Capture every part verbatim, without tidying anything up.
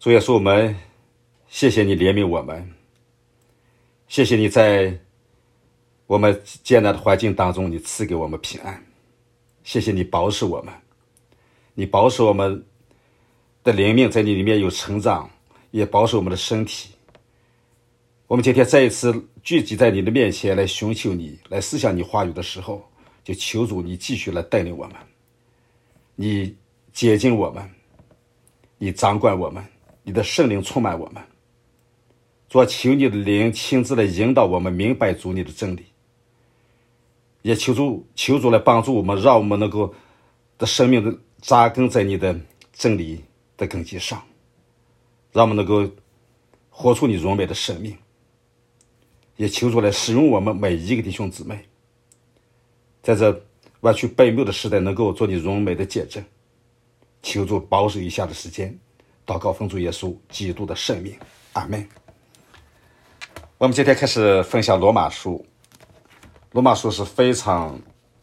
主耶稣，我们谢谢你怜悯我们，谢谢你在我们艰难的环境当中，你赐给我们平安，谢谢你保守我们，你保守我们的灵命在你里面有成长，也保守我们的身体。我们今天再一次聚集在你的面前来寻求你，来思想你话语的时候，就求主你继续来带领我们，你接近我们，你掌管我们，你的圣灵充满我们。主啊，求你的灵亲自来引导我们明白主你的真理，也求主求主来帮助我们，让我们能够的生命的扎根在你的真理的根基上，让我们能够活出你荣美的生命。也求主来使用我们每一个弟兄姊妹，在这弯曲悖谬的时代能够做你荣美的见证。求主保守以下的时间，祷告奉主耶稣基督的圣名，阿们。我们今天开始分享罗马书。罗马书是非常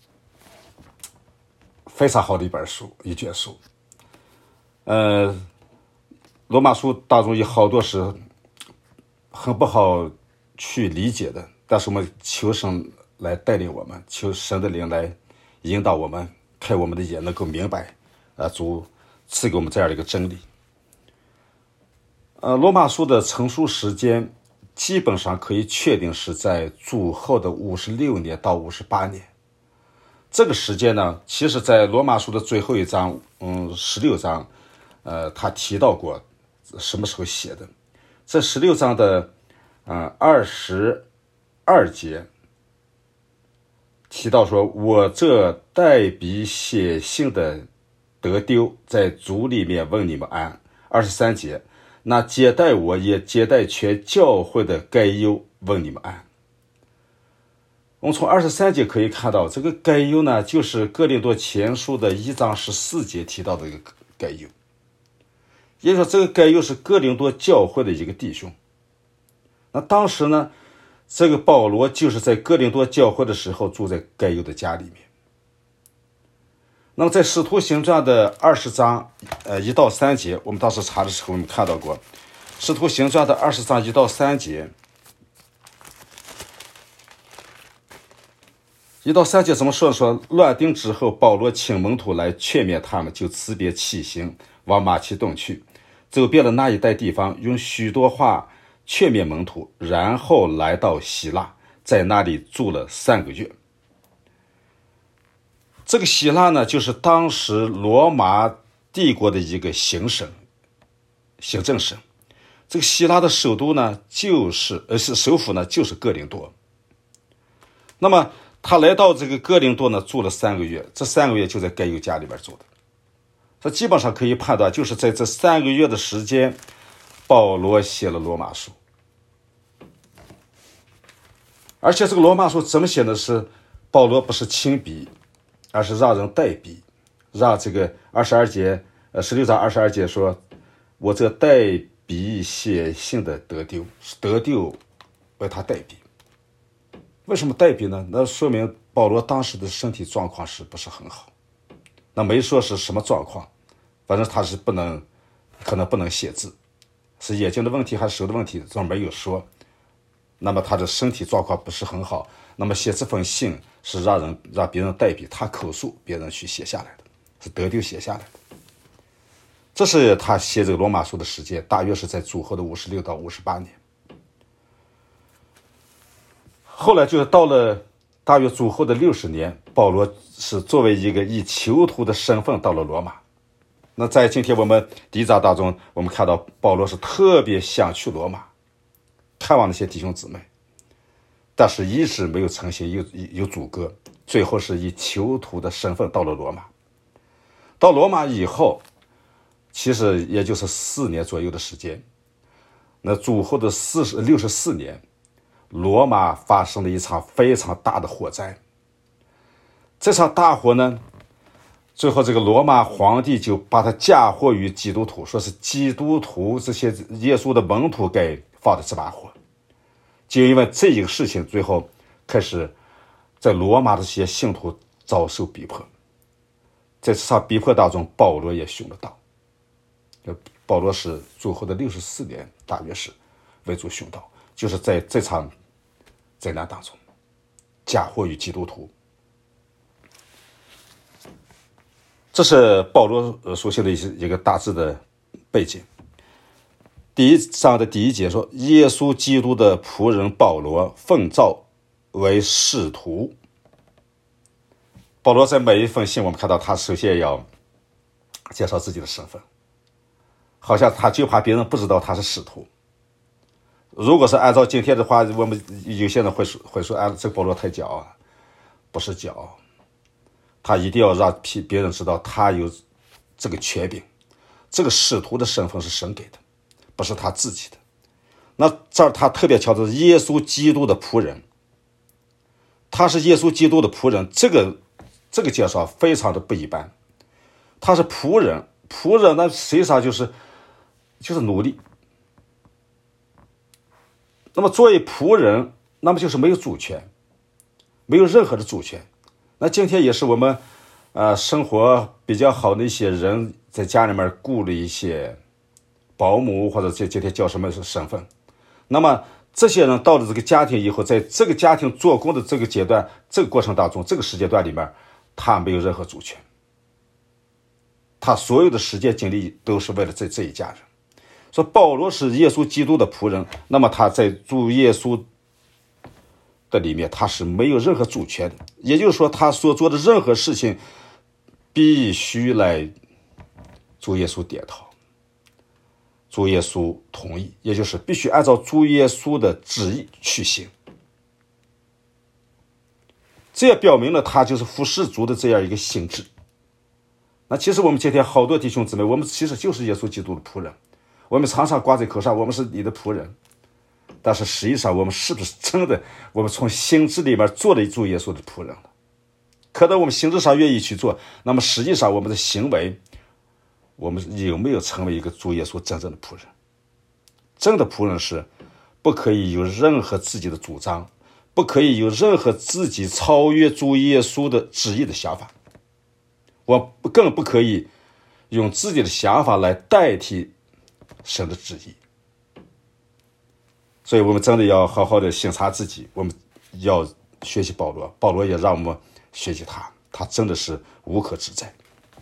非常好的一本书，一卷书。呃，罗马书当中有好多是很不好去理解的，但是我们求神来带领我们，求神的灵来引导我们，开我们的眼，能够明白呃，主赐给我们这样的一个真理。呃，罗马书的成书时间基本上可以确定是在主后的五十六年到五十八年。这个时间呢，其实在罗马书的最后一章，嗯，十六章，呃，他提到过什么时候写的。这十六章的呃二十二节提到说，我这代笔写信的得丢，在主里面问你们安。二十三节，那接待我也接待全教会的该犹问你们安。我们从二十三节可以看到，这个该犹呢，就是哥林多前书的一章十四节提到的一个该犹，也就是说这个该犹是哥林多教会的一个弟兄。那当时呢，这个保罗就是在哥林多教会的时候住在该犹的家里面。那么在使徒行传的二十章呃一到三节，我们当时查的时候我们看到过，使徒行传的二十章一到三节，一到三节怎么说？说乱定之后，保罗请门徒来劝勉他们，就辞别起行，往马其顿去，走遍了那一带地方，用许多话劝勉门徒，然后来到希腊，在那里住了三个月。这个希腊呢，就是当时罗马帝国的一个行省、行政省。这个希腊的首都呢，就是呃是首府呢，就是哥林多。那么他来到这个哥林多呢，住了三个月，这三个月就在该犹家里边住的。这基本上可以判断，就是在这三个月的时间，保罗写了罗马书。而且这个罗马书怎么写的？是保罗不是亲笔，而是让人代笔，让这个二十二节，呃，十六章二十二节说，我这代笔写信的得丢，是得丢为他代笔。为什么代笔呢？那说明保罗当时的身体状况是不是很好？那没说是什么状况，反正他是不能，可能不能写字，是眼睛的问题还是手的问题，这没有说。那么他的身体状况不是很好，那么写这封信是让人让别人代笔，他口述，别人去写下来的，是得丢写下来的。这是他写这个罗马书的时间，大约是在主后的五十六到五十八年。后来就是到了大约主后的六十年，保罗是作为一个以囚徒的身份到了罗马。那在今天我们第一章当中，我们看到保罗是特别想去罗马看望那些弟兄姊妹，但是一直没有成行，有有阻隔，最后是以囚徒的身份到了罗马。到罗马以后，其实也就是四年左右的时间。那主后的四十六十四年，罗马发生了一场非常大的火灾。这场大火呢，最后这个罗马皇帝就把它嫁祸于基督徒，说是基督徒这些耶稣的门徒给放的这把火。就因为这一个事情，最后开始在罗马的这些信徒遭受逼迫。在这场逼迫当中，保罗也殉了道。 保罗是主后的六十四年，大约是为主殉道，就是在这场灾难当中，嫁祸于基督徒。这是保罗书信的一个大致的背景。第一章的第一节说，耶稣基督的仆人保罗奉召为使徒。保罗在每一封信，我们看到他首先要介绍自己的身份，好像他就怕别人不知道他是使徒。如果是按照今天的话，我们有些人会说会说，啊，这保罗太骄傲了，不是骄傲，他一定要让别人知道他有这个权柄，这个使徒的身份是神给的，不是他自己的。那这儿他特别强调耶稣基督的仆人，他是耶稣基督的仆人，这个这个介绍非常的不一般。他是仆人，仆人那实际上就是就是奴隶。那么作为仆人，那么就是没有主权，没有任何的主权。那今天也是我们呃生活比较好的一些人，在家里面雇了一些保姆，或者这今天叫什么身份。那么这些人到了这个家庭以后，在这个家庭做工的这个阶段，这个过程当中，这个时间段里面，他没有任何主权，他所有的时间精力都是为了这这一家人。说保罗是耶稣基督的仆人，那么他在主耶稣的里面，他是没有任何主权的，也就是说他所做的任何事情必须来主耶稣点头，主耶稣同意，也就是必须按照主耶稣的旨意去行。这也表明了他就是服侍主的这样一个性质。那其实我们今天好多弟兄姊妹，我们其实就是耶稣基督的仆人，我们常常挂在口上，我们是你的仆人，但是实际上我们是不是真的我们从心智里面做了主耶稣的仆人了？可能我们心智上愿意去做，那么实际上我们的行为，我们有没有成为一个主耶稣真正的仆人？真的仆人是不可以有任何自己的主张，不可以有任何自己超越主耶稣的旨意的想法，我更不可以用自己的想法来代替神的旨意。所以我们真的要好好的省察自己，我们要学习保罗，保罗也让我们学习他，他真的是无可指摘。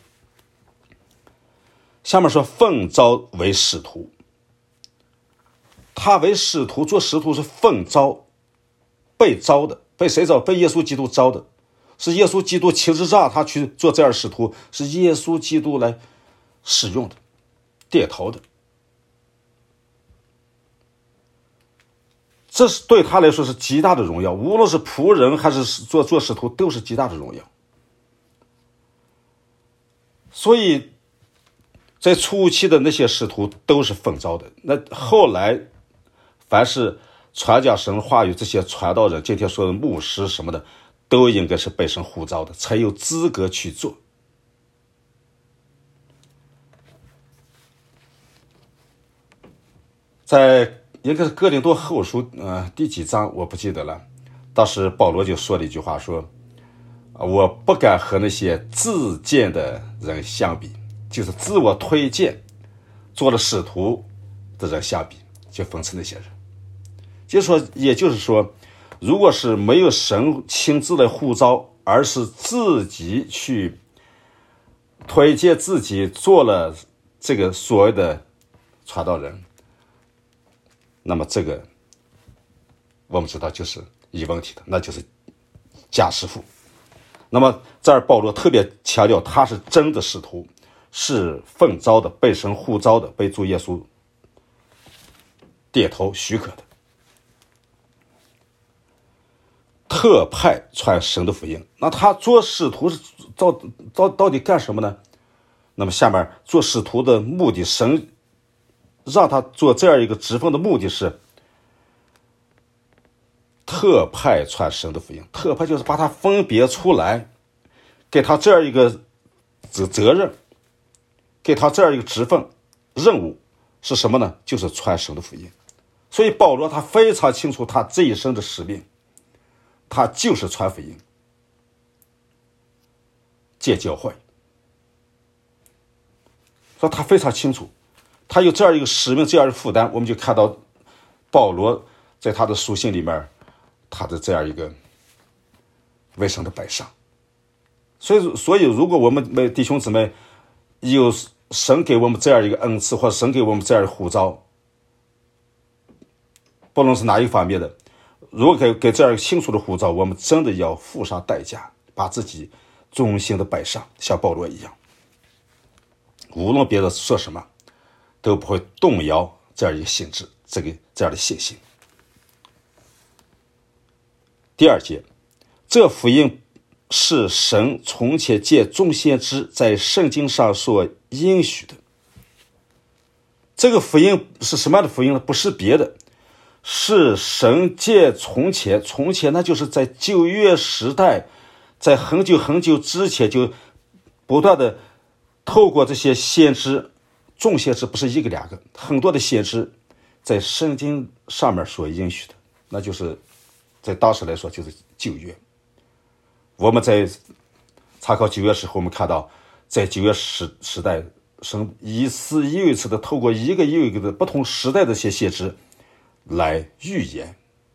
下面说奉召为使徒，他为使徒，做使徒是奉召，被召的，被谁召？被耶稣基督召的，是耶稣基督亲自让他去做这样的使徒，是耶稣基督来使用的，点头的。这是对他来说是极大的荣耀，无论是仆人还是做做使徒，都是极大的荣耀。所以在初期的那些使徒都是奉召的，那后来凡是传讲神话语这些传道人，今天说的牧师什么的，都应该是被神呼召的，才有资格去做。在应该是哥林多后书呃第几章我不记得了，当时保罗就说了一句话，说我不敢和那些自荐的人相比，就是自我推荐做了使徒的人相比，就讽刺那些人。就是说也就是说，如果是没有神亲自来呼召，而是自己去推荐自己做了这个所谓的传道人，那么这个我们知道就是有问题的，那就是假师傅。那么这儿保罗特别强调他是真的使徒，是奉召的，被神呼召的，被主耶稣点头许可的，特派传神的福音。那他做使徒是到到到底干什么呢？那么下面做使徒的目的，神让他做这样一个职分的目的是特派传神的福音。特派就是把他分别出来，给他这样一个责任，给他这样一个职分任务是什么呢？就是传神的福音。所以保罗他非常清楚他这一生的使命，他就是传福音，建教会。所以他非常清楚， 他有这样一个使命，这样的负担，我们就看到保罗在他的书信里面，他的这样一个为神的摆上。所以，所以如果我们弟兄姊妹有神给我们这样一个恩赐，或者神给我们这样的呼召，不论是哪一方面的，如果给给这样清楚的呼召，我们真的要付上代价，把自己忠心的摆上，像保罗一样，无论别人说什么，都不会动摇这样一个心智，这个这样的信心。第二节，这福音是神从前借众先知在圣经上所应许的。这个福音是什么样的福音呢？不是别的，是神借从前，从前那就是在旧约时代，在很久很久之前就不断的透过这些先知，众先知不是一个两个，很多的先知在圣经上面所应许的，那就是在当时来说就是旧约。我们在查考旧约时候，我们看到在旧约时时代，神一次又一次的透过一个又一个的不同时代的一些先知来预言、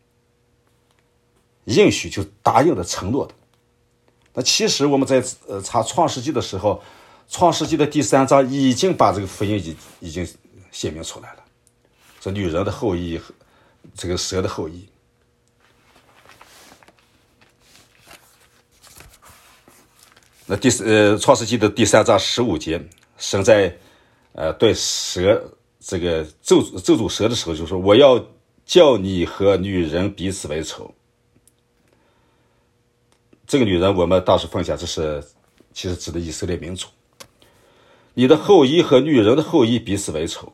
应许，就答应的、承诺的。那其实我们在呃查创世纪的时候，创世纪的第三章已经把这个福音已已经显明出来了，这女人的后裔，这个蛇的后裔。那第呃创世纪的第三章十五节，神在呃对蛇这个咒咒诅蛇的时候就说：“我要叫你和女人彼此为仇。”这个女人我们当时分享，这是其实指的以色列民族。你的后裔和女人的后裔彼此为仇。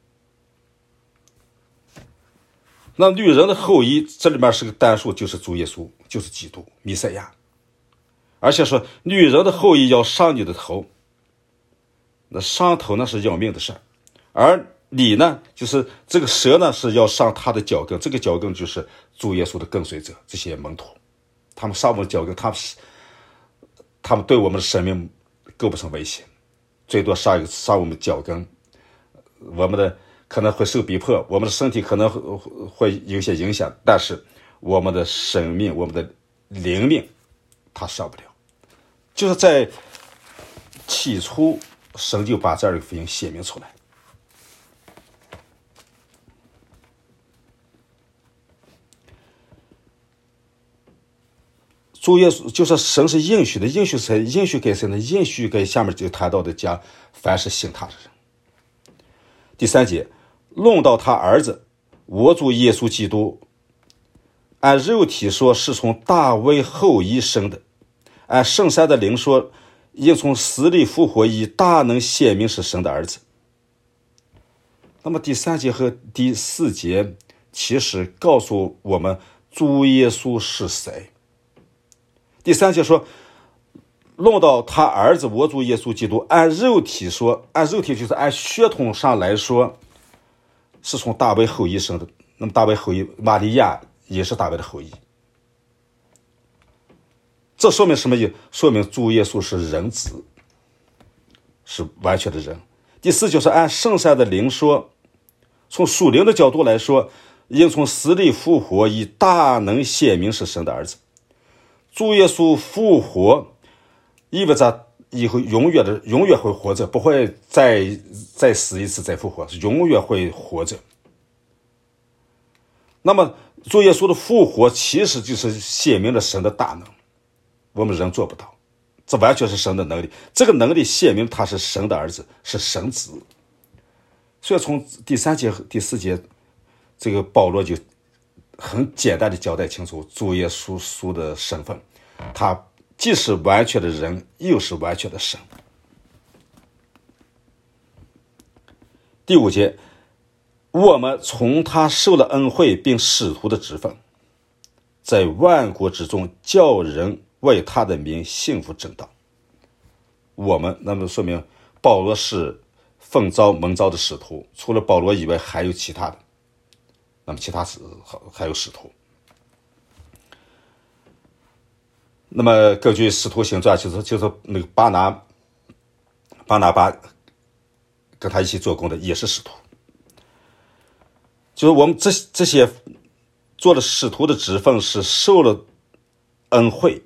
那女人的后裔这里面是个单数，就是主耶稣，就是基督弥赛亚。而且说女人的后裔要伤你的头，那伤头那是要命的事儿，而你呢，就是这个蛇呢是要伤他的脚跟，这个脚跟就是主耶稣的跟随者，这些门徒，他们伤我们的脚跟，他们他们对我们的生命构不成威胁，最多伤一个伤我们脚跟，我们的可能会受逼迫，我们的身体可能会有些影响，但是我们的生命，我们的灵命他伤不了。就是在起初神就把这样的福音写明出来。主耶稣就是神是应许的，应许谁？应许给谁呢？应许给下面就谈到的讲凡是信他的人。第三节，论到他儿子我主耶稣基督，按肉体说是从大卫后裔生的，按圣山的灵说应从死里复活，以大能显明是神的儿子。那么第三节和第四节其实告诉我们主耶稣是谁。第三节说论到他儿子我主耶稣基督，按肉体说，按肉体就是按血统上来说是从大卫后裔生的。那么大卫后裔玛利亚也是大卫的后裔，这说明什么意思？说明主耶稣是人子，是完全的人。第四就是按圣山的灵说，从属灵的角度来说，应从死里复活，以大能显明是神的儿子。主耶稣复活意味着以后永远的永远会活着，不会再再死一次再复活，是永远会活着。那么主耶稣的复活其实就是显明了神的大能，我们人做不到，这完全是神的能力，这个能力显明他是神的儿子，是神子。所以从第三节和第四节，这个保罗就很简单的交代清楚主耶稣稣的身份，他既是完全的人，又是完全的神。第五节，我们从他受了恩惠并使徒的职分，在万国之中叫人为他的名幸福正道。我们那么说明保罗是奉召蒙召的使徒，除了保罗以外还有其他的，那么其他是还有使徒。那么根据使徒行传，就是就是那个巴拿巴拿巴跟他一起做工的也是使徒。就是我们这这些做了使徒的职分是受了恩惠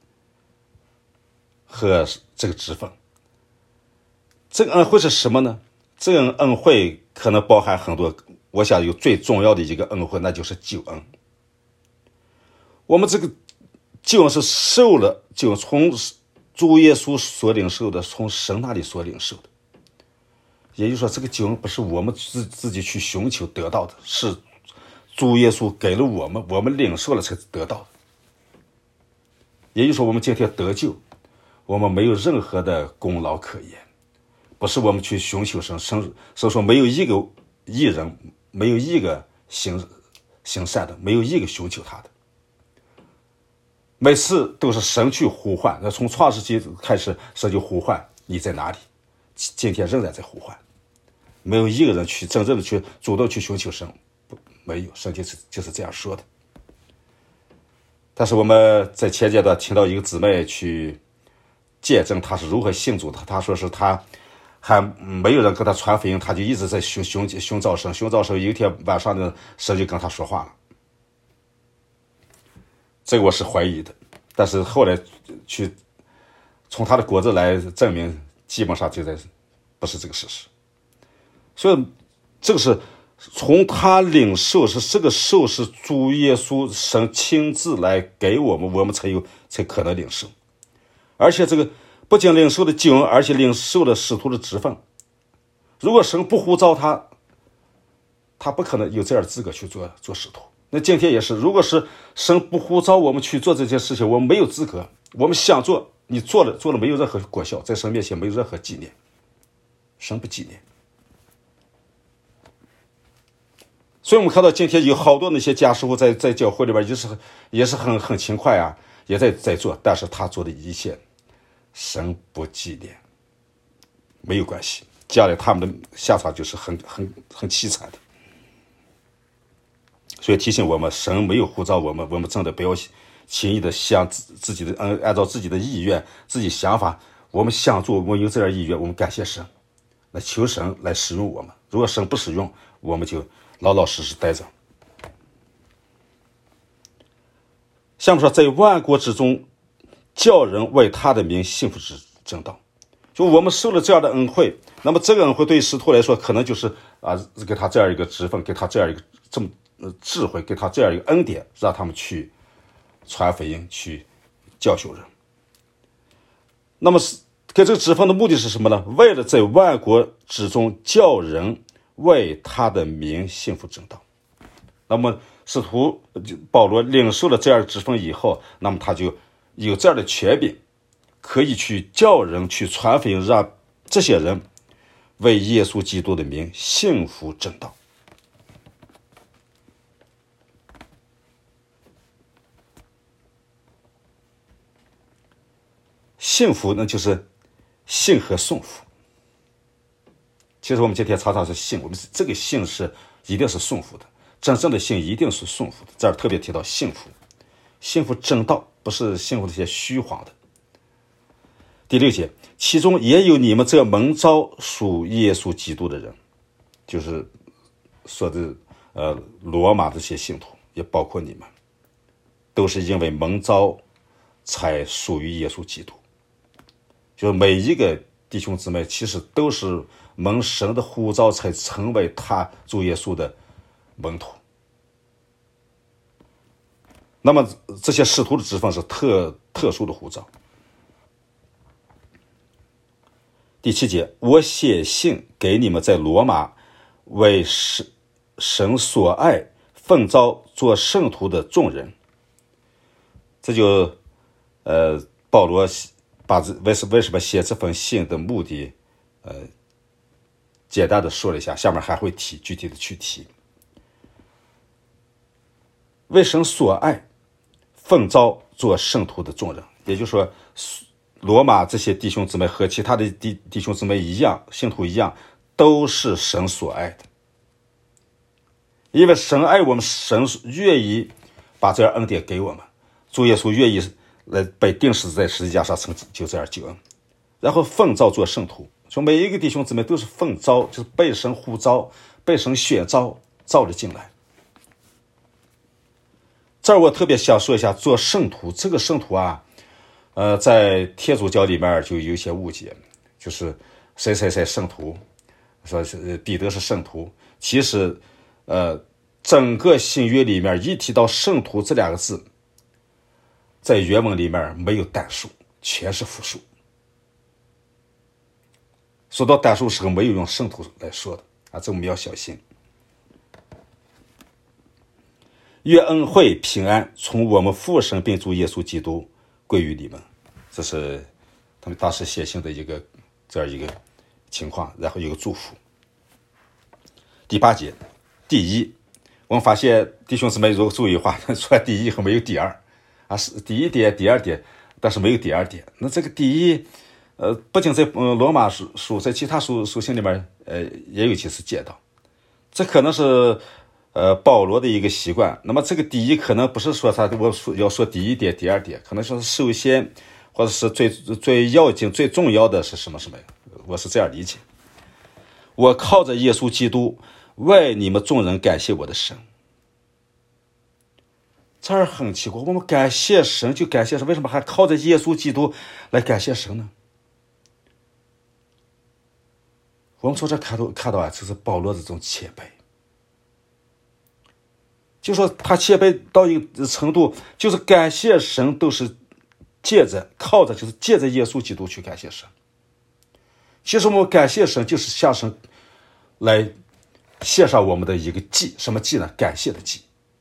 和这个职分。这个恩惠是什么呢？这个恩惠可能包含很多，我想有最重要的一个恩惠，那就是救恩。我们这个救恩是受了，就从主耶稣所领受的，从神那里所领受的。也就是说，这个救恩不是我们自自己去寻求得到的，是主耶稣给了我们，我们领受了才得到的。也就是说，我们今天得救，我们没有任何的功劳可言，不是我们去寻求神，神神说没有一个义人，没有一个行行善的，没有一个寻求他的。每次都是神去呼唤，那从创世纪开始，神就呼唤你在哪里，今天仍然在呼唤，没有一个人去真正的去主动去寻求神，没有，神就是就是这样说的。但是我们在前阶段听到一个姊妹去见证他是如何信主的，他说是他还没有人跟他传福音，他就一直在寻寻寻找神，寻找神。有一天晚上呢，神就跟他说话了。这个我是怀疑的，但是后来去从他的果子来证明，基本上就在不是这个事实。所以这个是从他领受，是这个受是主耶稣神亲自来给我们，我们才有才可能领受。而且这个不仅领受的救恩，而且领受了使徒的职分。如果神不呼召他，他不可能有这样的资格去做做使徒。那今天也是，如果是神不呼召我们去做这件事情，我们没有资格。我们想做，你做了做了没有任何果效，在神面前没有任何纪念，神不纪念。所以我们看到今天有好多那些家师傅在在教会里边也是也是很很勤快啊，也在在做，但是他做的一切神不纪念，没有关系，将来他们的下场就是很很很凄惨的。所以提醒我们，神没有呼召我们，我们真的不要轻易的想自自己的按按照自己的意愿、自己想法，我们想做，我们有这样意愿，我们感谢神，来求神来使用我们。如果神不使用，我们就老老实实待着。下面说，在万国之中，叫人为他的名幸福之正道。就我们受了这样的恩惠，那么这个恩惠对于使徒来说，可能就是啊，给他这样一个职分，给他这样一个这么智慧，给他这样一个恩典，让他们去传福音，去教训人。那么给这个职分的目的是什么呢？为了在万国之中叫人为他的名幸福正道。那么使徒保罗领受了这样的职分以后，那么他就有这样的权柄，可以去叫人去传福音，让这些人为耶稣基督的名幸福正道。幸福那就是信和顺服。其实我们今天常常是信，我们这个信是一定是顺服的，真正的信一定是顺服的。这儿特别提到幸福，幸福正道，不是幸福那些虚晃的。第六节，其中也有你们这蒙召属耶稣基督的人，就是说的呃罗马这些信徒，也包括你们，都是因为蒙召才属于耶稣基督。就是每一个弟兄姊妹其实都是蒙神的呼召才成为他主耶稣的门徒。那么这些使徒的职分是特特殊的呼召。第七节，我写信给你们在罗马为神所爱奉召做圣徒的众人。这就呃保罗把这为什为什么写这封信的目的，呃，简单的说了一下，下面还会提具体的去提。为神所爱，奉召做圣徒的众人，也就是说，罗马这些弟兄姊妹和其他的弟弟兄姊妹一样，信徒一样，都是神所爱的。因为神爱我们，神愿意把这样恩典给我们，主耶稣愿意来被钉死在十字架上成就这样救恩，然后奉召做圣徒， 说每一个弟兄姊妹都是奉召，就是被神呼召、被神选召，召了进来。这儿我特别想说一下，做圣徒这个圣徒啊，呃，在天主教里面就有一些误解，就是谁谁谁圣徒，说是彼得是圣徒，其实，呃，整个新约里面一提到圣徒这两个字，在原文里面没有单数，全是复数。说到单数时候没有用圣徒来说的啊，这我们要小心。愿恩惠平安从我们父神并主耶稣基督归于你们，这是他们当时写信的一个这样一个情况，然后一个祝福。第八节，第一，我们发现弟兄姊妹如果注意的话，出来第一和没有第二啊，是第一点、第二点，但是没有第二点。那这个第一，呃，不仅在嗯罗马书书，在其他书书信里面，呃，也有几次见到，这可能是。呃，保罗的一个习惯。那么这个第一可能不是说他我说要说第一点、第二点，可能说是首先，或者是最最要紧、最重要的是什么什么？我是这样理解。我靠着耶稣基督为你们众人感谢我的神。这儿很奇怪，我们感谢神就感谢神，为什么还靠着耶稣基督来感谢神呢？我们从这看到看到啊，就是保罗的这种谦卑。就说他谦卑到一个程度，就是感谢神都是借着靠着，就是借着耶稣基督去感谢神。其实我们感谢神就是向神来献上我们的一个祭，什么祭呢？感谢的祭。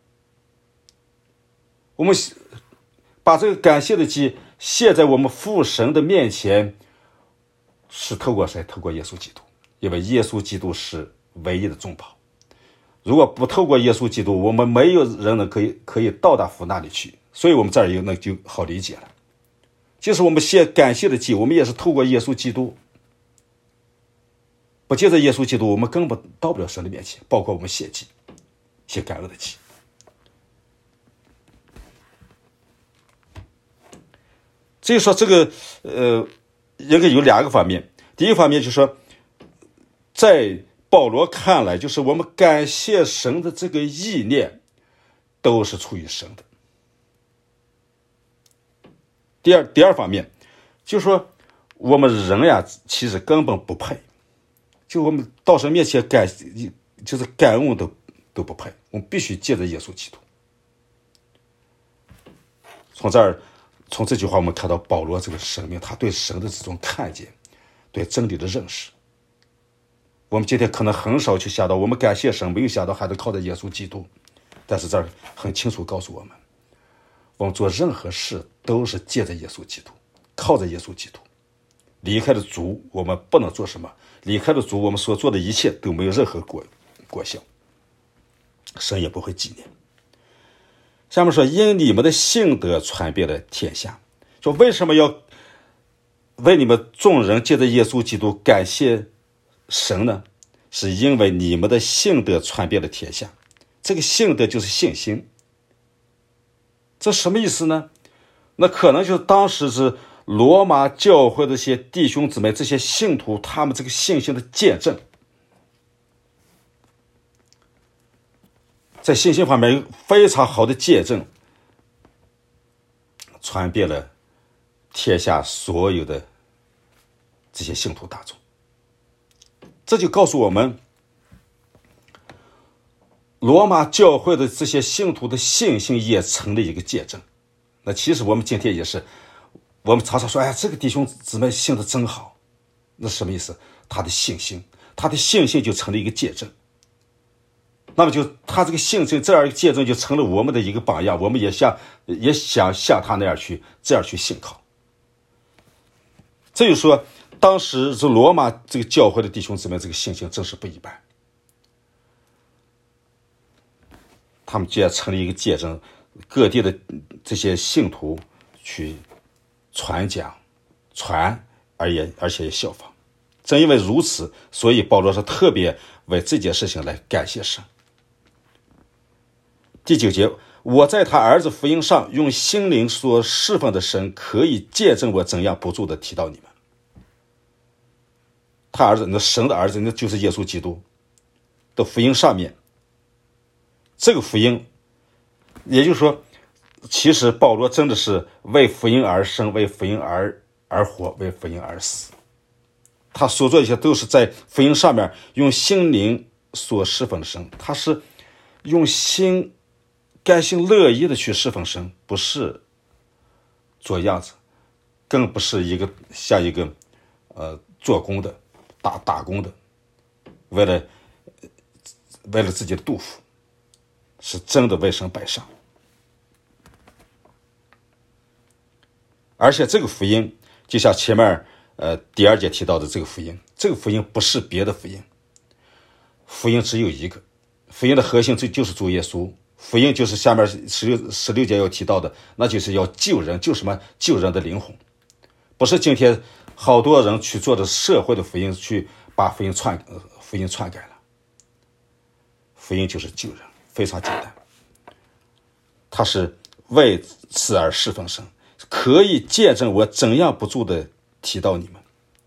我们把这个感谢的祭献在我们父神的面前，是透过谁？透过耶稣基督，因为耶稣基督是唯一的中保。如果不透过耶稣基督，我们没有人能可以可以到达父那里去，所以我们这儿有那就好理解了。就是我们献感谢的祭，我们也是透过耶稣基督，不借着耶稣基督，我们根本到不了神的面前，包括我们献祭、献感恩的祭。所以说这个呃，应该有两个方面。第一个方面就是说，在保罗看来，就是我们感谢神的这个意念都是出于神的。第二第二方面就是说，我们人呀其实根本不配，就我们到神面前感就是感恩都都不配，我们必须借着耶稣基督。从这儿从这句话我们看到保罗这个生命，他对神的这种看见，对真理的认识。我们今天可能很少去想到，我们感谢神，没有想到还得靠着耶稣基督。但是这儿很清楚告诉我们，我们做任何事都是借着耶稣基督，靠着耶稣基督。离开了主，我们不能做什么；离开了主，我们所做的一切都没有任何果果效，神也不会纪念。下面说，因你们的信德传遍了天下。说为什么要为你们众人借着耶稣基督感谢神呢？是因为你们的信德传遍了天下。这个信德就是信心。这什么意思呢？那可能就是当时是罗马教会的这些弟兄姊妹，这些信徒，他们这个信心的见证，在信心方面有非常好的见证，传遍了天下所有的这些信徒大众。这就告诉我们，罗马教会的这些信徒的信心也成了一个见证。那其实我们今天也是，我们常常说，哎，这个弟兄姊妹信的真好，那什么意思？他的信心，他的信心就成了一个见证。那么就他这个信心，这样一个见证就成了我们的一个榜样，我们也像也想像他那样去这样去信靠。这就说，当时是罗马这个教会的弟兄姊妹，这个信心真是不一般。他们竟然成了一个见证，各地的这些信徒去传讲、传，而也而且也效仿。正因为如此，所以保罗是特别为这件事情来感谢神。第九节，我在他儿子福音上用心灵所侍奉的神，可以见证我怎样不住的提到你们。 他儿子，那神的儿子，那就是耶稣基督的福音上面，这个福音，也就是说，其实保罗真的是为福音而生，为福音而而活，为福音而死。他所做的一些都是在福音上面用心灵所侍奉神，他是用心甘心乐意的去侍奉神，不是做样子，更不是一个像一个呃做工的打打工的，为了为了自己的肚腹，是真的为神摆上。而且这个福音就像前面呃第二节提到的这个福音，这个福音不是别的福音，福音只有一个，福音的核心这就是主耶稣，福音就是下面十六十六节要提到的，那就是要救人，救什么？救人的灵魂，不是今天好多人去做的社会的福音，去把福音篡、呃、福音篡改了。福音就是救人，非常简单，他是为此而侍奉神，可以见证我怎样不住的提到你们。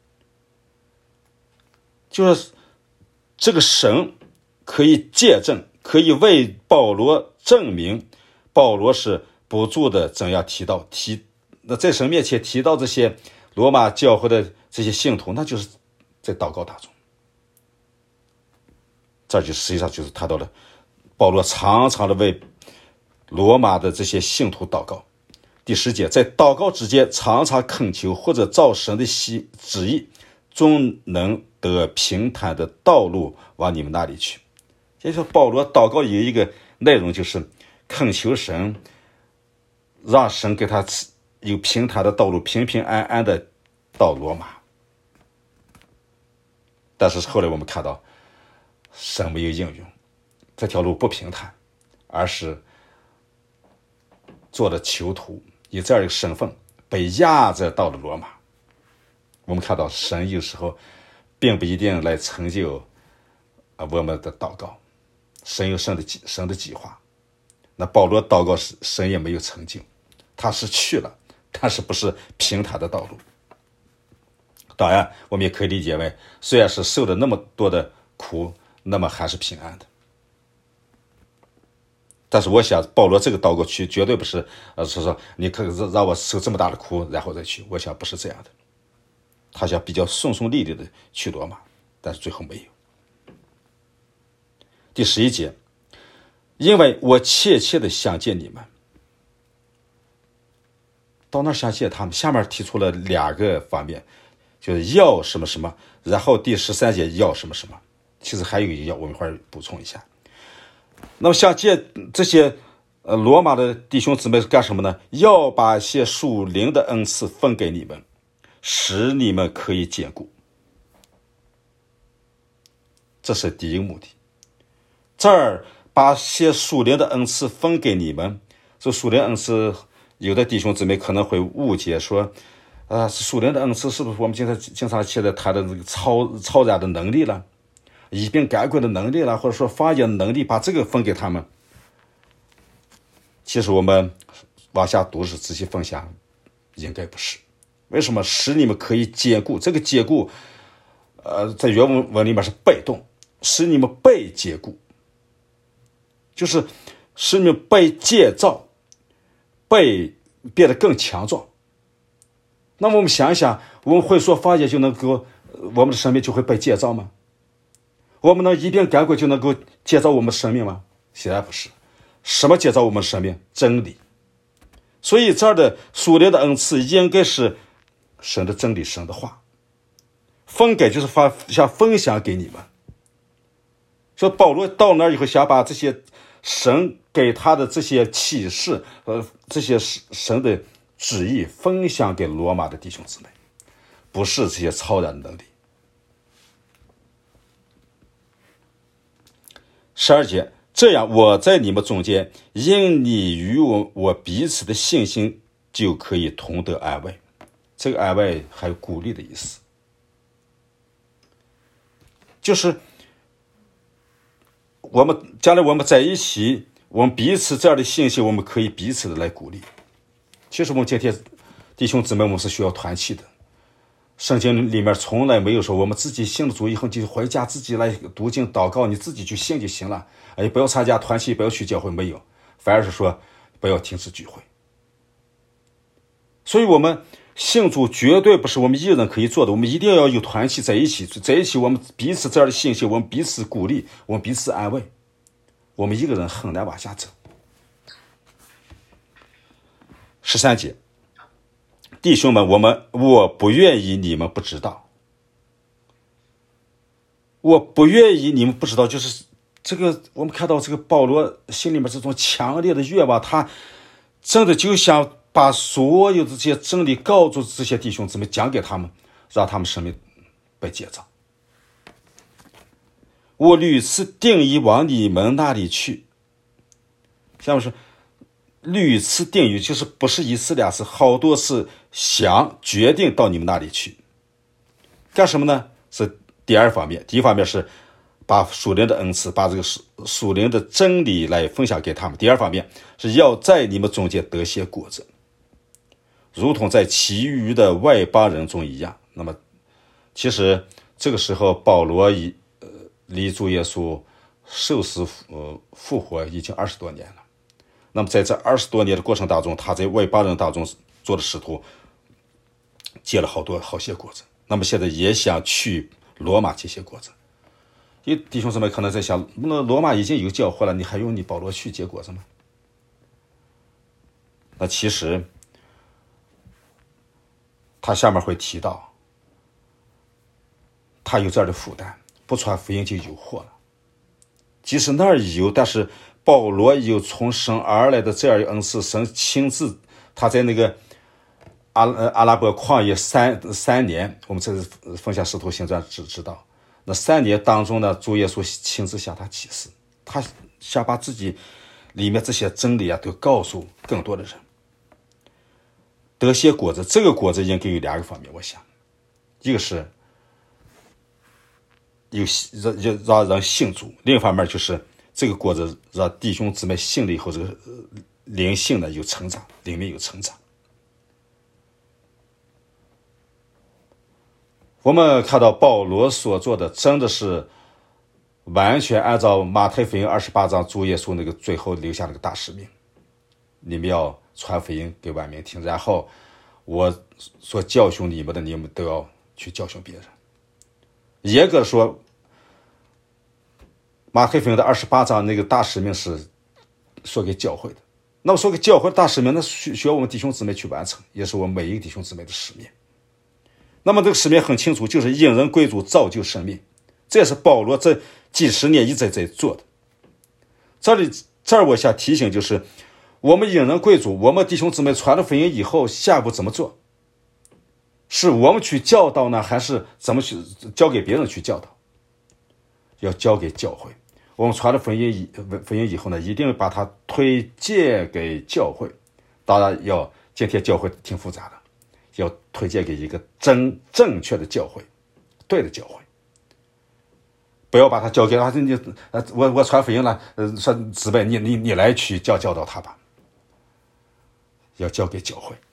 就是这个神可以见证，可以为保罗证明，保罗是不住的怎样提到提那在神面前提到这些罗马教会的这些信徒，那就是在祷告当中。这就实际上就是谈到了保罗常常的为罗马的这些信徒祷告。第十节，在祷告之间常常恳求，或者照神的旨意，终能得平坦的道路往你们那里去。也就是说，保罗祷告有一个内容，就是恳求神，让神给他有平坦的道路，平平安安的到罗马。但是后来我们看到，神没有应用，这条路不平坦，而是做了囚徒，以这样一个身份被压着到了罗马。我们看到神有时候并不一定来成就我们的祷告，神有神的神的计划。那保罗祷告时，神也没有成就，他是去了，但是不是平坦的道路。当然我们也可以理解为，虽然是受了那么多的苦，那么还是平安的。但是我想保罗这个祷告去绝对不是呃说说你可让我受这么大的苦然后再去，我想不是这样的。他想比较顺顺利利的去罗马，但是最后没有。第十一节，因为我切切的想见你们。到那儿想见他们，下面提出了两个方面，就是要什么什么，然后第十三节要什么什么，其实还有一个要，我们一会儿补充一下。那么想见这些呃罗马的弟兄姊妹是干什么呢？要把一些属灵的恩赐分给你们，使你们可以坚固。这是第一个目的。这儿把些属灵的恩赐分给你们，这属灵恩赐有的弟兄姊妹可能会误解说，呃，属灵的恩赐是不是我们经常经常现在谈的这个超超然的能力了，以兵赶鬼的能力了，或者说方言的能力，把这个分给他们？其实我们往下读是仔细分享，应该不是。为什么？使你们可以坚固，这个坚固呃，在原文文里面是被动，使你们被坚固，就是使你们被建造，被变得更强壮。那么我们想一想，我们会说方言就能够我们的生命就会被建造吗？我们能一边赶鬼就能够建造我们的生命吗？显然不是。什么建造我们的生命？真理。所以这儿的属灵的恩赐应该是神的真理，神的话。分给就是发想分享给你们。说保罗到那儿以后，想把这些神给他的这些启示，呃，这些神的旨意分享给罗马的弟兄姊妹，不是这些超然的能力。十二节，这样我在你们中间，因你与我我彼此的信心，就可以同得安慰。这个安慰还有鼓励的意思，就是我们将来我们在一起，我们彼此这样的信心，我们可以彼此的来鼓励。其实我们今天弟兄姊妹，我们是需要团契的。 圣经里面从来没有说我们自己信了主以后就回家自己来读经祷告，你自己去信就行了，哎，不要参加团契，不要去教会，没有，反而是说不要停止聚会。所以我们信主绝对不是我们一人可以做的，我们一定要有团契在一起，在一起我们彼此这样的信息，我们彼此鼓励，我们彼此安慰，我们一个人很难往下走。十三节，弟兄们，我们我不愿意你们不知道，我不愿意你们不知道，就是这个我们看到这个保罗心里面这种强烈的愿望，他真的就想把所有的这些真理告诉这些弟兄姊妹，讲给他们，让他们生命被建造。我屡次定义往你们那里去，下面说屡次定义，就是不是一次两次，好多次想决定到你们那里去，干什么呢？是第二方面。第一方面是把属灵的恩赐，把这个属灵的真理来分享给他们。第二方面是要在你们中间得些果子，如同在其余的外邦人中一样。那么其实这个时候保罗已呃离主耶稣受死呃复活已经二十多年了。那么在这二十多年的过程当中，他在外邦人当中做的使徒，结了好多好些果子。那么现在也想去罗马结些果子。因为弟兄姊妹可能在想，那罗马已经有教会了，你还用你保罗去结果子吗？那其实他下面会提到，他有这样的负担，不传福音就有祸了。即使那儿有，但是保罗有从神而来的这样的恩赐，神亲自他在那个阿阿拉伯旷野三三年，我们这是分享使徒行传只知道，那三年当中呢，主耶稣亲自向他启示，他想把自己里面这些真理啊都告诉更多的人，得些果子。这个果子应该有两个方面，我想，一个是有让让人信主，另一方面就是这个果子让弟兄姊妹信了以后，这个灵性呢有成长，灵命有成长。我们看到保罗所做的真的是完全按照马太福音二十八章主耶稣那个最后留下那个大使命，你们要传福音给万民听，然后我所教训你们的，你们都要去教训别人。严格说，马太福音的二十八章那个大使命是说给教会的，那么说给教会的大使命，那需需要我们弟兄姊妹去完成，也是我们每一个弟兄姊妹的使命。那么这个使命很清楚，就是引人归主，造就生命，这也是保罗这几十年一直在做的。这里这儿我想提醒，就是我们引人归主，我们弟兄姊妹传了福音以后，下一步怎么做？是我们去教导呢，还是怎么去交给别人去教导？要交给教会。我们传了福音以福音以后呢，一定把它推荐给教会。当然要今天教会挺复杂的，要推荐给一个真正确的教会，对的教会。不要把它交给他，你呃，我我传福音了，呃，说姊妹，你你你来去教教导他吧。要交给教会。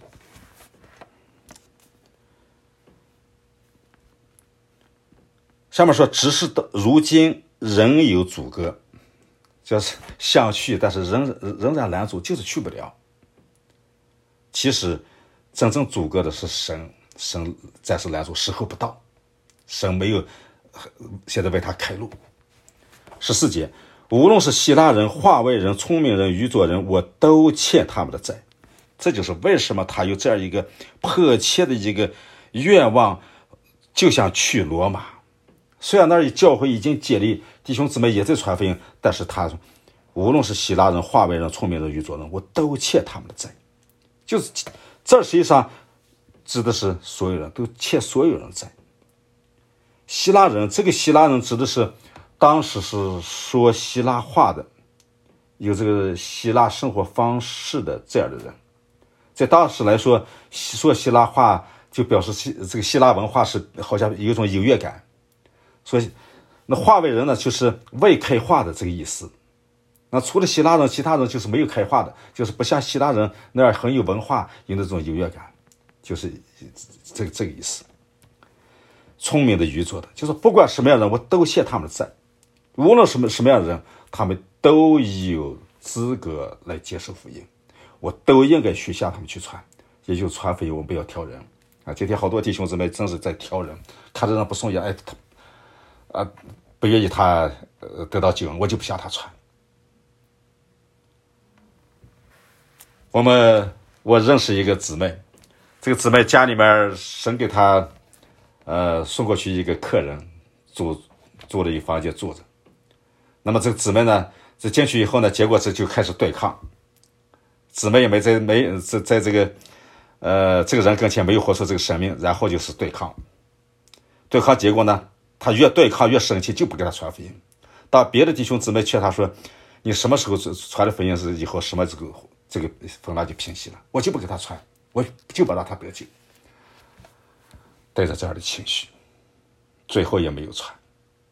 上面说，只是如今仍有阻隔，就是想去，但是仍仍然拦阻，就是去不了。其实真正阻隔的是神，神暂时拦阻，时候不到，神没有现在为他开路。十四节，无论是希腊人、化外人、聪明人、愚拙人，我都欠他们的债。这就是为什么他有这样一个迫切的一个愿望，就想去罗马。虽然那里教会已经建立，弟兄姊妹也在传福音，但是他无论是希腊人、化外人、聪明人、愚拙人，我都欠他们的债。就是这实际上指的是所有人，都欠所有人债。希腊人，这个希腊人指的是当时是说希腊话的，有这个希腊生活方式的这样的人。在当时来说，说希腊话就表示希这个希腊文化是好像有一种优越感。所以那化外人呢，就是未开化的这个意思。那除了希腊人，其他人就是没有开化的，就是不像希腊人那样很有文化，有那种优越感，就是这个这个意思。 聪明的、愚拙的，就是不管什么样的人，我都谢他们的赞。无论什么什么样的人，他们都有资格来接受福音，我都应该去向他们去传。也就是传福音，我们不要挑人啊！今天好多弟兄姊妹真是在挑人，看着人不顺眼，哎，他啊不愿意他呃得到救恩，我就不向他传。我们我认识一个姊妹，这个姊妹家里面神给她呃送过去一个客人，住住了一个房间住着。那么这个姊妹呢，这进去以后呢，结果这就开始对抗。姊妹也没在没在在这个呃这个人跟前没有活出这个生命，然后就是对抗。对抗结果呢，他越对抗越生气，就不给他传福音。当别的弟兄姊妹劝他说：“你什么时候传的福音是以后什么这个这个风浪就平息了？”我就不给他传，我就不让他得救。带着这样的情绪，最后也没有传。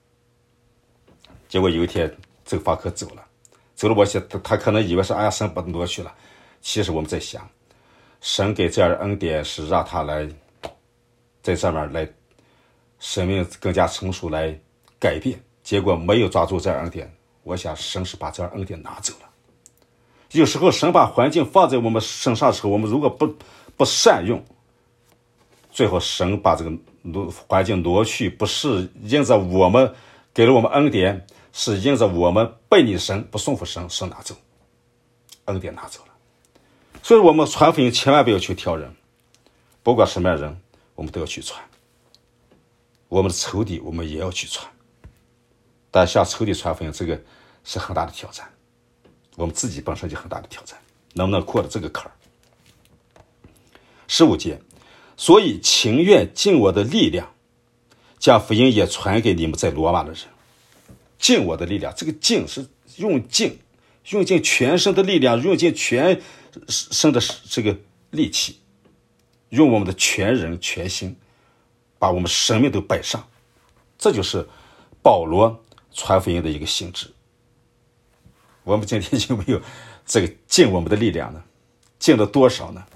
结果有一天，这个访客走了，走了，我想他他可能以为是哎呀神把他挪去了，其实我们在想，神给这样的恩典是让他来在上面来生命更加成熟来改变，结果没有抓住这样恩典，我想神是把这样恩典拿走了。有时候神把环境放在我们身上的时候，我们如果不不善用，最后神把这个环境挪去，不是因着我们给了我们恩典，是因着我们背逆神，不顺服神，神拿走，恩典拿走了。所以我们传福音千万不要去挑人，不管什么样的人，我们都要去传。我们的仇敌我们也要去传，但向仇敌传福音，这个是很大的挑战，我们自己本身就很大的挑战，能不能过了这个坎儿？十五节，所以情愿尽我的力量，将福音也传给你们在罗马的人。尽我的力量，这个尽是用尽，用尽全身的力量，用尽全身的这个力气，用我们的全人全心，把我们生命都摆上。这就是保罗传福音的一个性质。我们今天有没有这个尽我们的力量呢？尽了多少呢？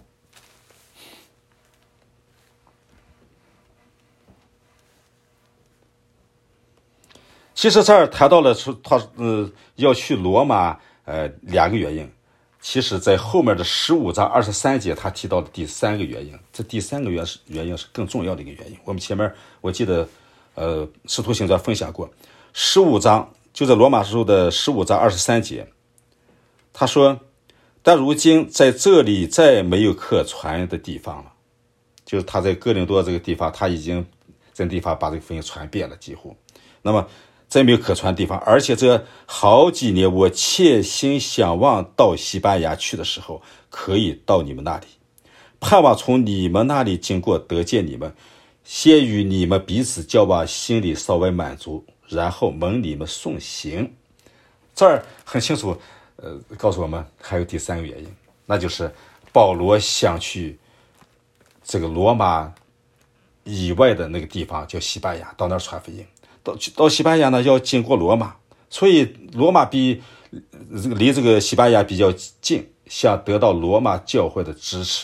其实这儿谈到了他呃要去罗马呃两个原因，其实在后面的十五章二十三节他提到了第三个原因，这第三个原是原因是更重要的一个原因。我们前面我记得呃使徒行传分享过，十五章就在罗马书的十五章二十三节，他说：“但如今在这里再没有可传的地方了。”就是他在哥林多这个地方，他已经这个地方把这个福音传遍了，几乎。那么再没有可传的地方，而且这好几年我切心想望到西班牙去的时候，可以到你们那里，盼望从你们那里经过得见你们，先与你们彼此交往，心里稍微满足，然后蒙你们送行。这儿很清楚呃，告诉我们还有第三个原因，那就是保罗想去这个罗马以外的那个地方叫西班牙，到那儿传福音。到到西班牙呢，要经过罗马，所以罗马比这个离这个西班牙比较近，想得到罗马教会的支持，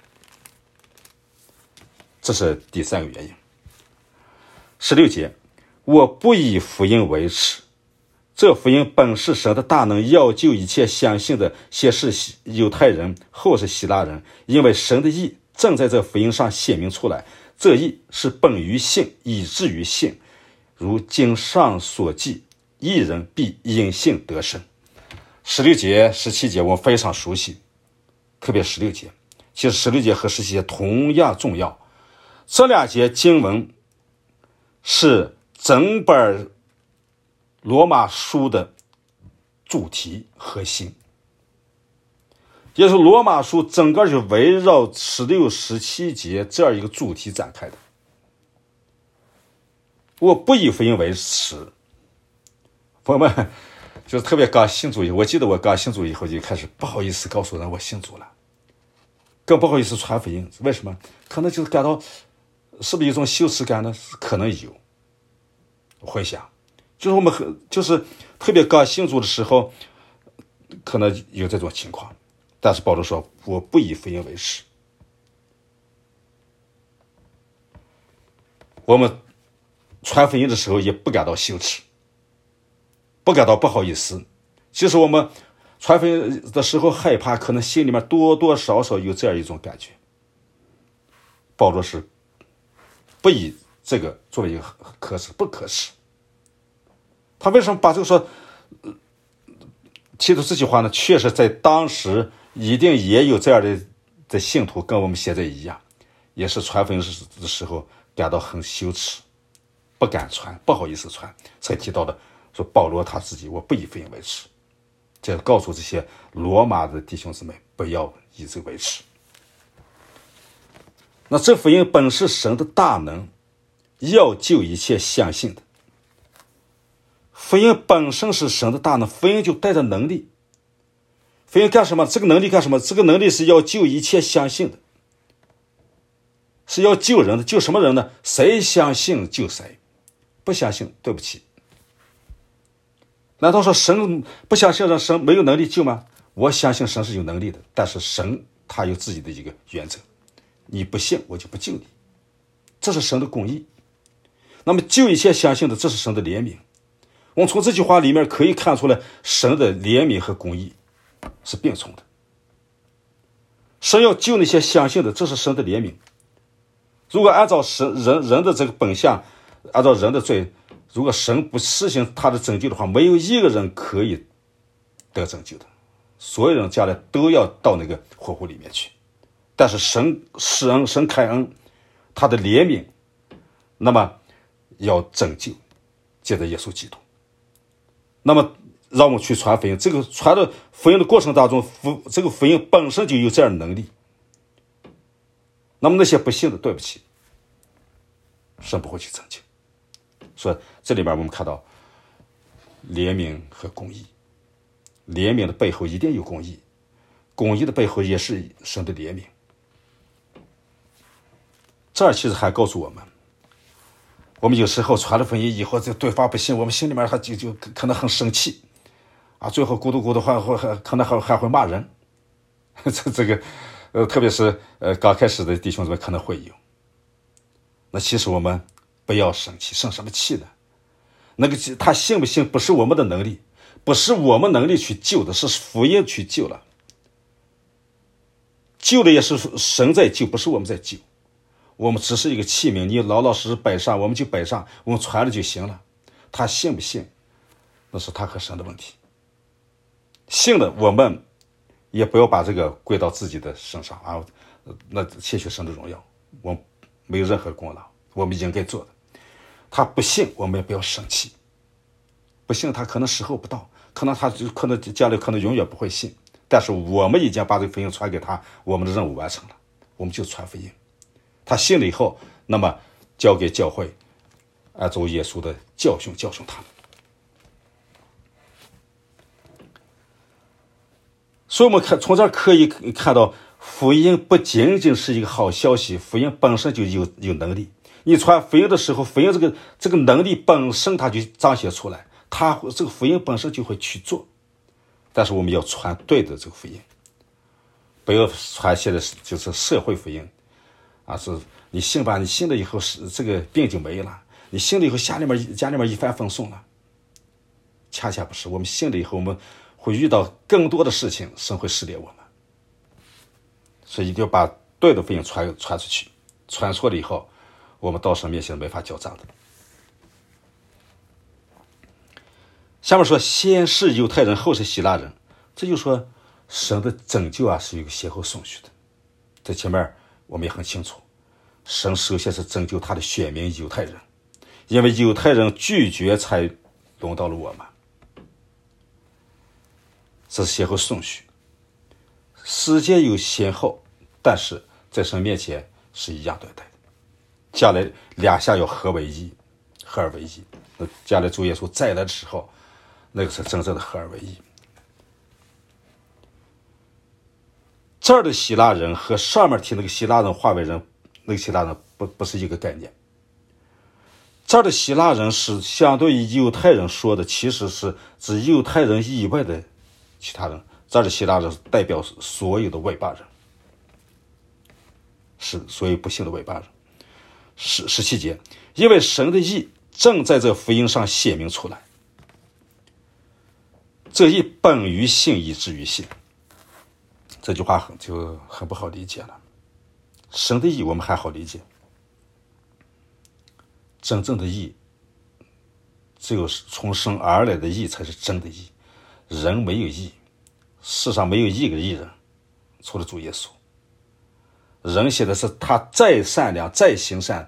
这是第三个原因。十六节，我不以福音为耻，这福音本是神的大能，要救一切相信的，先是犹太人，后是希腊人，因为神的义正在这福音上显明出来，这义是本于信，以至于信。如经上所记，义人必因信得生。十六节、十七节我们非常熟悉，特别十六节。其实十六节和十七节同样重要。这两节经文是整本罗马书的主题核心，也就是罗马书整个是围绕十六、十七节这样一个主题展开的。我不以福音为耻，朋友们，就是特别刚信主以后，我记得我刚信主以后就开始不好意思告诉人我信主了，更不好意思传福音。为什么？可能就是感到是不是一种羞耻感呢？可能有。回想，就是我们很就是特别刚信主的时候，可能有这种情况。但是保罗说，我不以福音为耻。我们传福音的时候也不感到羞耻，不感到不好意思。其实我们传福音的时候害怕，可能心里面多多少少有这样一种感觉。保罗是不以这个作为一个可耻，不可耻。他为什么把这个说提出这句话呢？确实在当时一定也有这样的的信徒跟我们现在一样，也是传福音的时候感到很羞耻，不敢传，不好意思传，才提到的说保罗他自己，我不以福音为耻。这告诉这些罗马的弟兄姊妹，不要以这为耻。那这福音本是神的大能，要救一切相信的。福音本身是神的大能，福音就带着能力。福音干什么？这个能力干什么？这个能力是要救一切相信的，是要救人的。救什么人呢？谁相信救谁，不相信对不起。难道说神不相信让神没有能力救吗？我相信神是有能力的，但是神他有自己的一个原则，你不信我就不救你，这是神的公义。那么救一切相信的，这是神的怜悯。我们从这句话里面可以看出来，神的怜悯和公义是并存的。神要救那些相信的，这是神的怜悯。如果按照神人人的这个本相，按照人的罪，如果神不施行他的拯救的话，没有一个人可以得拯救的，所有人将来都要到那个火湖里面去。但是神施恩，神开恩，他的怜悯，那么要拯救，借着耶稣基督。那么让我们去传福音，这个传的福音的过程当中，福这个福音本身就有这样的能力。那么那些不信的，对不起，神不会去拯救。所以这里边我们看到怜悯和公义，怜悯的背后一定有公义，公义的背后也是神的怜悯。这儿其实还告诉我们，我们有时候传了福音以后，这对方不信，我们心里面还就就可能很生气啊，最后咕嘟咕嘟还会还可能还还会骂人。这这个呃，特别是呃刚开始的弟兄姊妹可能会有。那其实我们不要生气，生什么气呢？那个他信不信不是我们的能力，不是我们能力去救的，是福音去救了。救的也是神在救，不是我们在救。我们只是一个器皿，你老老实实摆上，我们就摆上，我们传了就行了。他信不信，那是他和神的问题。信的我们也不要把这个归到自己的身上啊，那窃取神的荣耀，我们没有任何功劳，我们应该做的。他不信，我们也不要生气。不信他可能时候不到，可能他可能将来可能永远不会信，但是我们已经把这个福音传给他，我们的任务完成了，我们就传福音。他信了以后，那么交给教会，按照耶稣的教训教训他们。所以我们看从这儿可以看到，福音不仅仅是一个好消息，福音本身就有有能力。你传福音的时候，福音这个这个能力本身它就彰显出来，它这个福音本身就会去做。但是我们要传对的这个福音，不要传现在就是社会福音。啊，是你信吧，你信了以后是这个病就没了，你信了以后家里面家里面一帆风顺了。恰恰不是，我们信了以后，我们会遇到更多的事情，神会试炼我们。所以一定要把对的福音传传出去，传错了以后，我们到神面前没法交账的。下面说，先是犹太人，后是希腊人，这就说神的拯救啊是有个先后顺序的。在前面我们也很清楚，神首先是拯救他的选民犹太人，因为犹太人拒绝才轮到了我们，这是先后顺序。时间有先后，但是在神面前是一样对待的。将来两下要合为一，合而为一。那将来主耶稣再来的时候，那个是真正的合而为一。这儿的希腊人和上面提那个希腊人化为人，那个希腊人不不是一个概念。这儿的希腊人是相对于犹太人说的，其实是指犹太人以外的其他人。这儿的希腊人代表所有的外邦人，是所有不幸的外邦人。十十七节，因为神的义正在这福音上显明出来。这义本于信，以至于信。这句话很就很不好理解了。神的义我们还好理解，真正的义，只有从神而来的义才是真的义。人没有义，世上没有一个义人，除了主耶稣。人写的是他再善良再行善，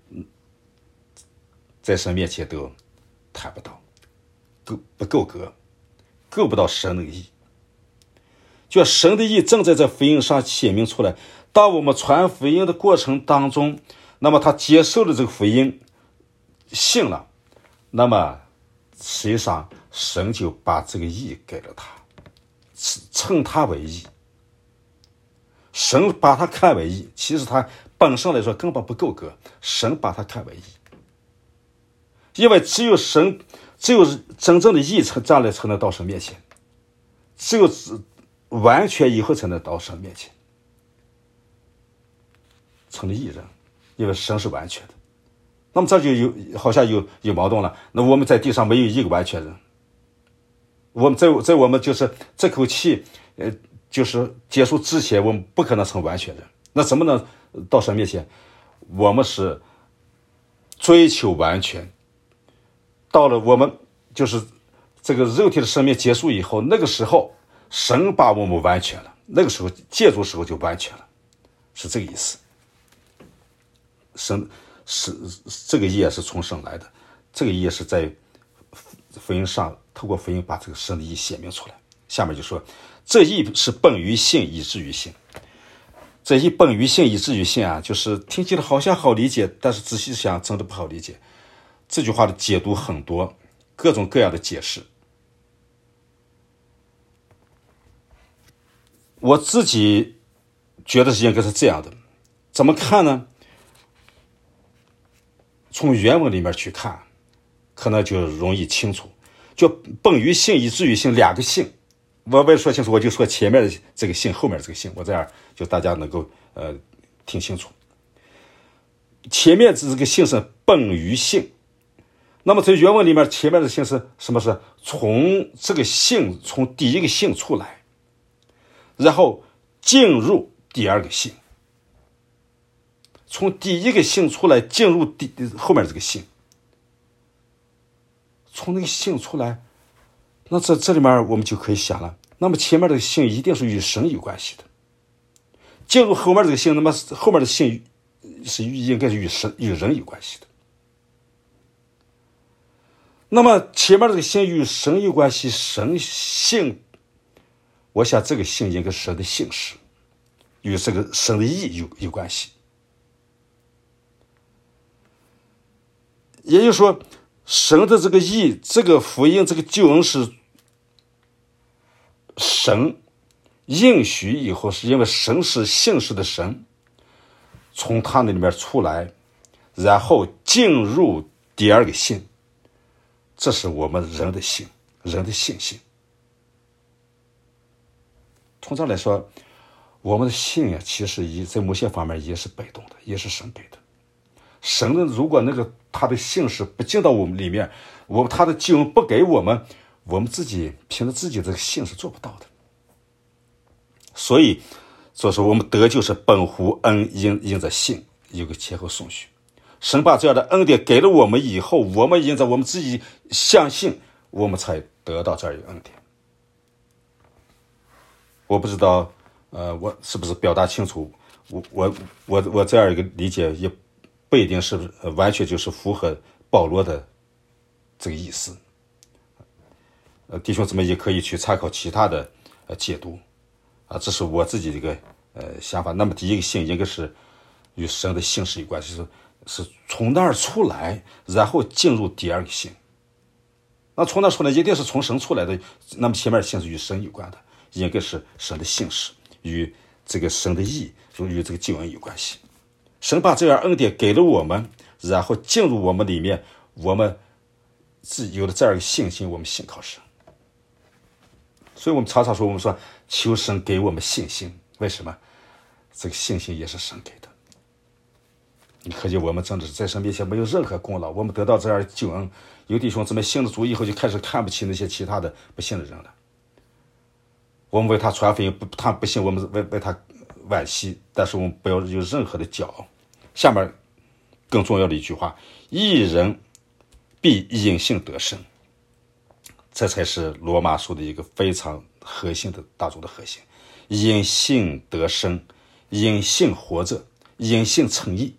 在神面前都谈不到，够不够格，够不到神的义。就神的义正在这福音上显明出来。当我们传福音的过程当中，那么他接受了这个福音，信了，那么实际上神就把这个义给了他，称他为义。神把他看为义，其实他本身来说根本不够格，神把他看为义。因为只有神，只有真正的义才将来才能到神面前，只有完全以后才能到神面前，成了义人。因为神是完全的，那么这就有好像有有矛盾了。那我们在地上没有一个完全人，我们在在我们就是这口气，呃，就是结束之前，我们不可能成完全人。那怎么能到神面前？我们是追求完全。到了我们就是这个肉体的生命结束以后，那个时候神把我们完全了，那个时候借助时候就完全了，是这个意思。神是这个义是从神来的，这个义是在福音上透过福音把这个神的义显明出来。下面就说，这义是本于信，以至于信。这义本于信，以至于信啊，就是听起来好像好理解，但是仔细想真的不好理解。这句话的解读很多，各种各样的解释。我自己觉得是应该是这样的，怎么看呢？从原文里面去看，可能就容易清楚。就本于信，以至于信，两个信。我为了说清楚，我就说前面的这个信，后面的这个信，我这样就大家能够呃听清楚。前面这个信是本于信，那么在原文里面，前面的信是什么？是从这个信，从第一个信出来，然后进入第二个信，从第一个信出来进入第后面这个信，从那个信出来，那这这里面我们就可以想了，那么前面这个信一定是与神有关系的，进入后面这个信，那么后面的信是应该是与神与人有关系的。那么前面这个信与神有关系，神性，我想这个性应该是神的性实，与这个神的义有有关系。也就是说，神的这个义，这个福音，这个救恩是神应许以后，是因为神是信实的神，从他那里面出来，然后进入第二个信。这是我们人的信，人的信心。通常来说，我们的信呀，其实也在某些方面也是被动的，也是神给的。神的如果那个他的信是不进到我们里面，我他的救恩不给我们，我们自己凭着自己的信是做不到的。所以，所以说我们得救是本乎恩，因因着信，有个前后顺序。神把这样的恩典给了我们以后，我们因着我们自己相信，我们才得到这样一个恩典。我不知道，呃，我是不是表达清楚？我我我我这样一个理解，也不一定是不是、呃、完全就是符合保罗的这个意思。呃，弟兄姊妹也可以去参考其他的呃解读，啊，这是我自己的一个呃想法。那么第一个信应该是与神的信实有关系，是是从那儿出来，然后进入第二个信。那从那儿出来一定是从神出来的，那么前面的信是与神有关的，应该是神的信实，与这个神的义，与这个救恩有关系。神把这样恩典给了我们，然后进入我们里面，我们自有了这样一个信心，我们信靠神。所以我们常常说，我们说求神给我们信心，为什么？这个信心也是神给的。 你可见我们真的是在神面前没有任何功劳，我们得到这样的救恩。有弟兄姊妹信了主以后，就开始看不起那些其他的不信的人了。我们为他传福音，不，他不信，我们为为他惋惜，但是我们不要有任何的骄傲。下面更重要的一句话：义人必因信得生。这才是罗马书的一个非常核心的大众的核心。因信得生，因信活着，因信称义。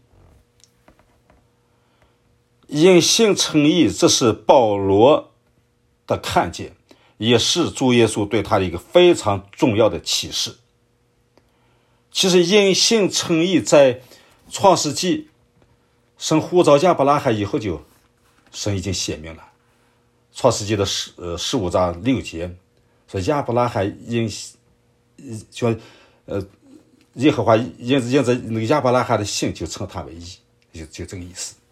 因信称义，这是保罗的看见，也是主耶稣对他的一个非常重要的启示。其实因信称义在创世纪神呼召亚伯拉罕以后，就神已经写明了。创世纪的十呃十五章六节说，亚伯拉罕因说呃耶和华因因着那个亚伯拉罕的信，就称他为义，就就这个意思。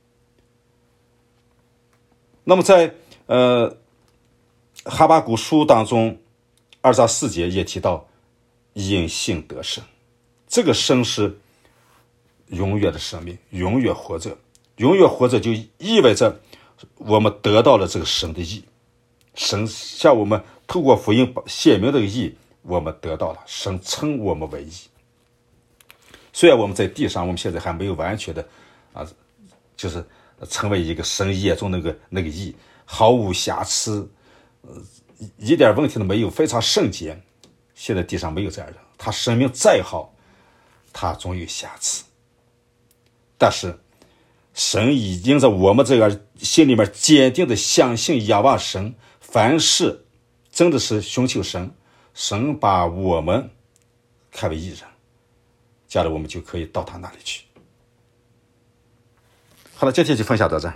那么在呃哈巴谷书当中二章四节也提到因信得生，这个生是永远的生命，永远活着。永远活着就意味着我们得到了这个神的义，神向我们透过福音显明这个义，我们得到了，神称我们为义。虽然我们在地上，我们现在还没有完全的啊，就是成为一个神眼中那个那个义，毫无瑕疵，呃，一点问题都没有，非常圣洁。现在地上没有这样的人，他生命再好，他总有瑕疵。但是神已经在我们这个心里面坚定的相信仰望神，凡事真的是寻求神，神把我们看为义人，将来我们就可以到他那里去。好了，今天就分享到这。